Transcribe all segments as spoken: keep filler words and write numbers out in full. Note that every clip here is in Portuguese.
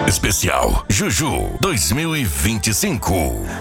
Especial Juju dois mil e vinte e cinco.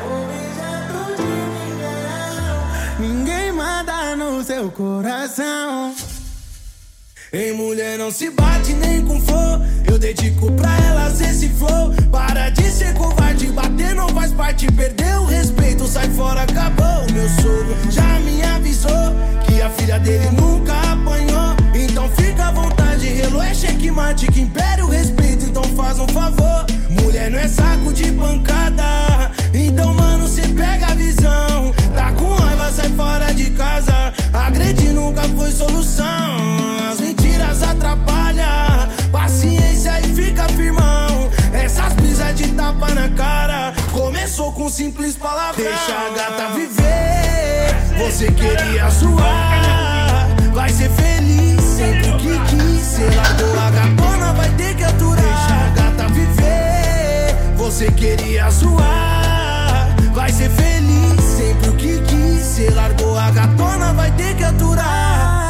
Ninguém manda no seu coração. Em mulher não se bate nem com flor. Eu dedico pra elas esse flow. Para de ser covarde, bater não faz parte. Perdeu o respeito, sai fora, acabou. Meu sogro já me avisou que a filha dele nunca apanhou. Então fica à vontade, relo é checkmate. Que impere o respeito, então faz um favor. Mulher não é saco de pancada. Então mano, cê pega a visão. Tá com raiva, sai fora de casa. Agredir nunca foi solução. As mentiras atrapalham. Paciência e fica firmão. Essas brisas de tapa na cara começou com simples palavras. Deixa a gata viver. Você queria zoar, vai ser feliz sempre que quis. Cê largou a gatona, vai ter que aturar. Deixa a gata viver. Você queria zoar, vai ser feliz sempre o que quis. Cê largou a gatona, vai ter que aturar.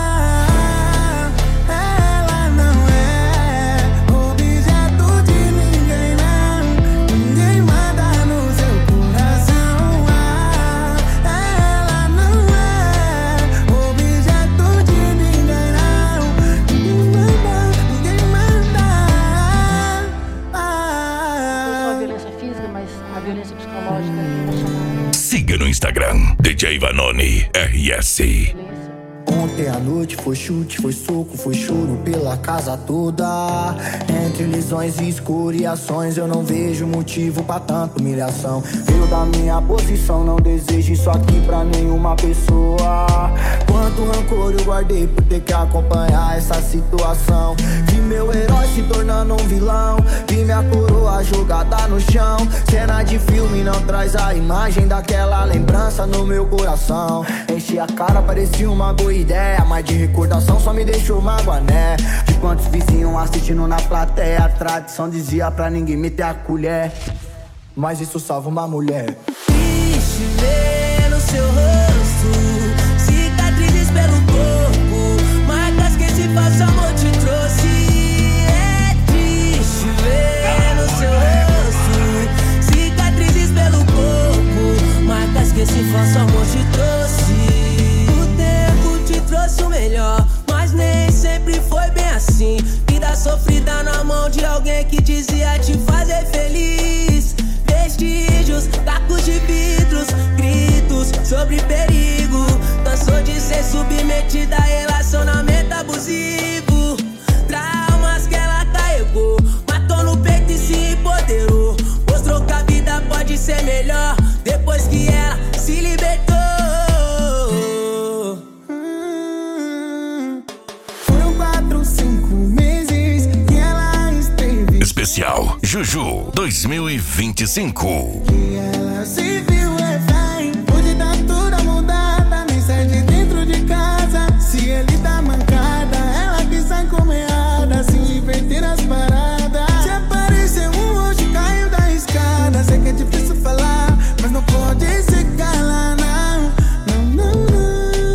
Siga no Instagram, D J Vanoni R S. Ontem à noite foi chute, foi soco, foi choro pela casa toda. Entre lisões e escoriações eu não vejo motivo pra tanta humilhação. Eu da minha posição não desejo isso aqui pra nenhuma pessoa. Quanto rancor eu guardei por ter que acompanhar essa situação. Vi meu herói se tornando um vilão, vi minha coroa jogada no chão. Cena de filme não traz a imagem daquela lembrança no meu coração. Enchi a cara, parecia uma boa ideia, mas de recordação só me deixou magoané. De quantos vizinhos assistindo na plateia, a tradição dizia pra ninguém meter a colher, mas isso salva uma mulher. Triste ver no seu rosto cicatrizes pelo corpo, marcas que esse falso amor te trouxe. É triste ver no seu rosto cicatrizes pelo corpo, marcas que esse falso amor te trouxe. Trouxe o melhor, mas nem sempre foi bem assim. Vida sofrida na mão de alguém que dizia te fazer feliz. Vestígios, tacos de vidros, gritos sobre perigo. Cansou de ser submetida a relacionamento abusivo. Traumas que ela carregou, matou no peito e se empoderou. Mostrou que a vida pode ser melhor depois que ela se libertou. Especial Juju dois mil e vinte e cinco. Que ela se viu refém, hoje tá toda mudada, nem sai de dentro de casa. Se ele tá mancada, ela que sai como errada, sem inverter as paradas. Se apareceu um roxo, caiu da escada. Sei que é difícil falar, mas não pode se calar, não. Não, não, não.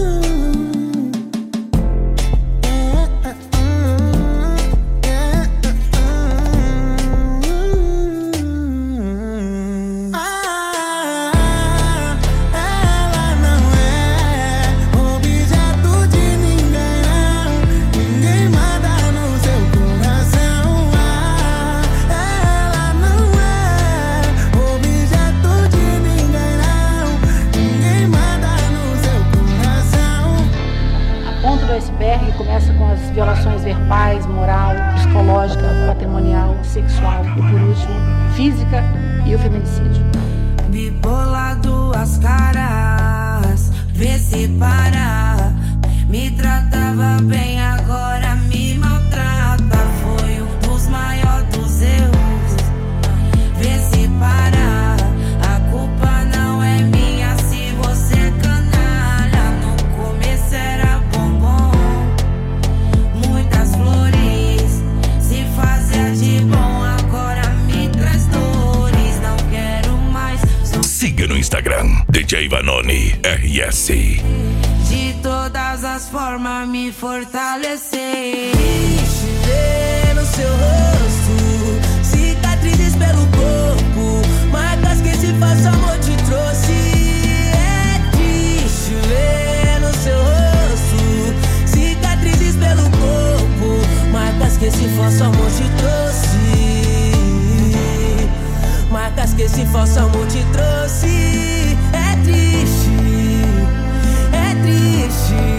Começa com as violações verbais, moral, psicológica, patrimonial, sexual e, por último, física e o feminicídio. Bipolar, duas caras, vê se para. Me tratava bem, agora me maltrata. Foi um dos maiores dos erros, vê se para. A culpa não é minha se você é canalha. No começo era bombom, muitas flores, se fazia de bom, agora me traz dores. Não quero mais. Siga no Instagram, D J Vanoni R S. De todas as formas me fortalecer. Triste ver no seu rosto cicatriz esse falso amor te trouxe. É triste, é triste.